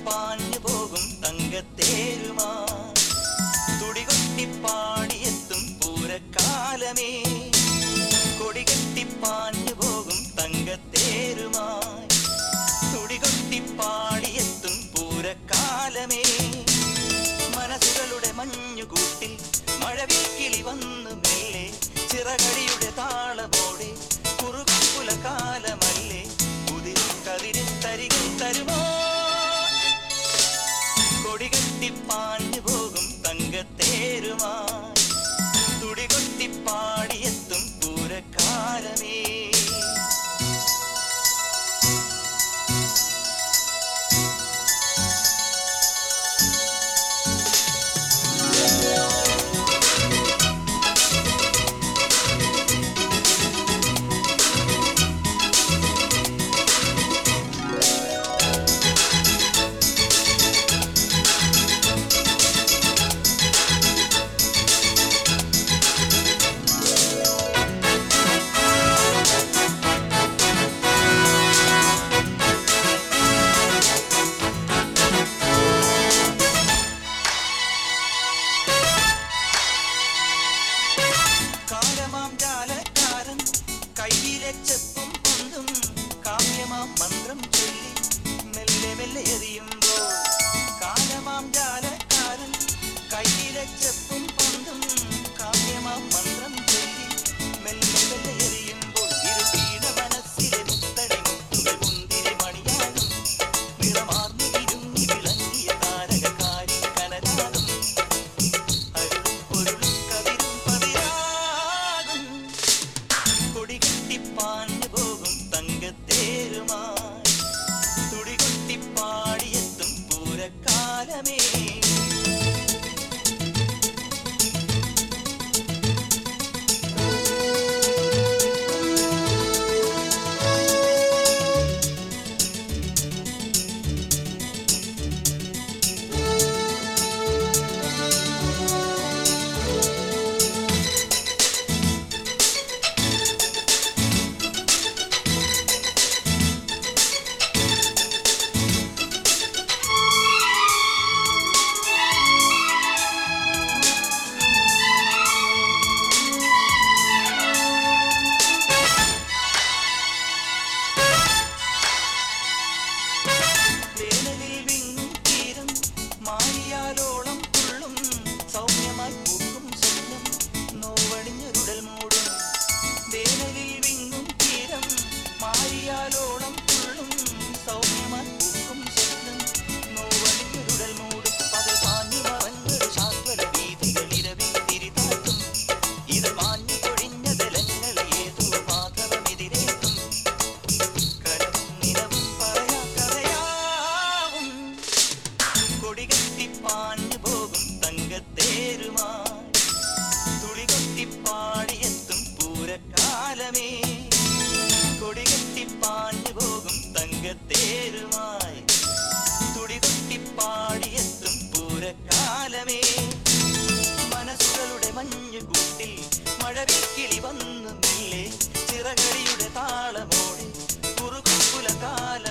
പാഞ്ഞു പോകും തങ്കത്തേരുമാ തുടികൊട്ടിപ്പാടിയെത്തും പൂരക്കാലമേ കൊടികെട്ടിപ്പാഞ്ഞു പോകും തങ്കത്തേരുമായി തുടികൊട്ടിപ്പാടിയെത്തും പൂരക്കാലമേ മനസ്സുകളുടെ മഞ്ഞുകൂട്ടിൽ മഴവിൽക്കിളി വന്നു മെല്ലെ ചിറകടിയുടെ താളമോടെ കുറുകുല കാലമല്ലേ കുതിരും കതിരും തരികിൽ തരുമോ കൊടികെട്ടിപ്പാഞ്ഞു പോകും തങ്കത്തേരുമായി തുടികൊട്ടിപ്പാടിയെത്തും പൂരക്കാലമേ ചെപ്പും പൊന്തും കാമ്യമാം മന്ത്രം ചൊല്ലി മെല്ലെ മെല്ലെ എറിയുമ്പോൾ കാലമാം ജാലക്കാരൻ കയ്യിലെ ചെപ്പും പൊന്തും കാമ്യമാം മന്ത്രം ചൊല്ലി മെല്ലെ മെല്ലെ എറിയുമ്പോൾ ഇരുവീണ മനസ്സിലെ മുത്തടി മുത്തുകൾ മുന്തിരി മണിയാകും നിറമാർന്നു ഇരുങ്ങി വിളങ്ങിയ താരകക്കാരി കനലാകും അരുളും പൊരുളും കതിരും പതിരാകും കൊടികെട്ടിപ്പാഞ്ഞു പോകും തങ്കത്തേരുമായി തുടികൊട്ടിപ്പാടിയെത്തും പൂരക്കാലമേ മാറിയാലോളം തുള്ളും സൗമ്യമായി പൂക്കും സ്വപ്നം നോവണിഞ്ഞൊരുടൽ മൂടും വേനലിൽ വിങ്ങും തീരം മാറിയാലോളം തുള്ളും സൗമ്യമായി പൂക്കും സ്വപ്നം നോവണിഞ്ഞൊരുടൽ മൂടും പകൽ പാഞ്ഞു മറഞ്ഞൊരു ശാശ്വത വീതികൾ ഇരവിൽ തിരിതാട്ടും ഇത് മാഞ്ഞു പൊഴിഞ്ഞ ദലങ്ങളെ ഏതോ മാധവമെതിരേറ്റും കടവും നിലവും പറയാ കഥയാവും കൊടികെട്ടിപ്പാഞ്ഞു പോകും തങ്കത്തേരുമായി തുടികൊട്ടിപ്പാടിയെത്തും പൂരക്കാലമേ കൊടികെട്ടിപ്പാഞ്ഞു പോകും തങ്കത്തേരുമായി തുടികൊട്ടിപ്പാടിയെത്തും പൂരക്കാലമേ മനസ്സുകളുടെ മഞ്ഞുകൂട്ടിൽ മഴവിൽക്കിളി വന്നു മെല്ലെ ചിറകടിയുടെ താളമോടെ കുറുകുല കാല